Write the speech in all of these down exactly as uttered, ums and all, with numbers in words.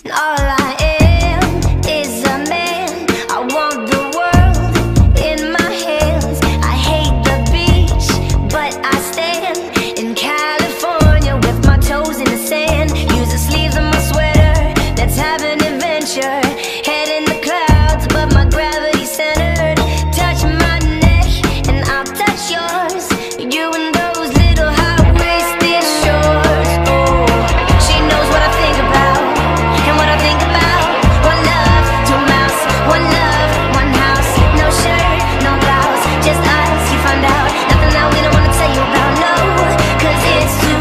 All I am is a man. I want the world in my hands. I hate the beach, but I stand in California with my toes in the sand. Use the sleeves of my sweater, let's have an adventure. Head in the clouds, but my gravity's centered. Touch my neck and I'll touch yours. You and those little high-waisted shorts. Oh, she knows what I think about and what I think about. One love, two mouths, one love, one house. No shirt, no blouse, just us, you find out. Nothing that we don't wanna tell you about, no, cause it's too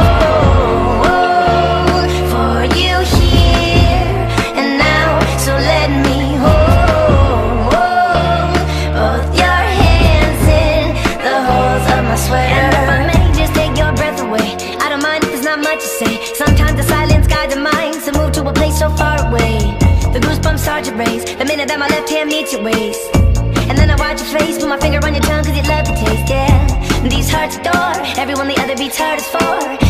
cold for you here and now. So let me hold both your hands in the holes of my sweater. And if I may just take your breath away, I don't mind if there's not much to say. Sometimes the silence guides the mind to move to a place so far away. The goosebumps start to raise the minute that my left hand meets your waist. And then I watch your face, put my finger on your tongue cause you love the taste, yeah. These hearts adore everyone the other beats hardest for.